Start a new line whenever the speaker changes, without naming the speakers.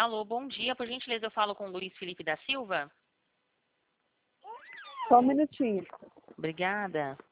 Alô, bom dia. Por gentileza, eu falo com o Luiz Felipe da Silva?
Só um minutinho.
Obrigada.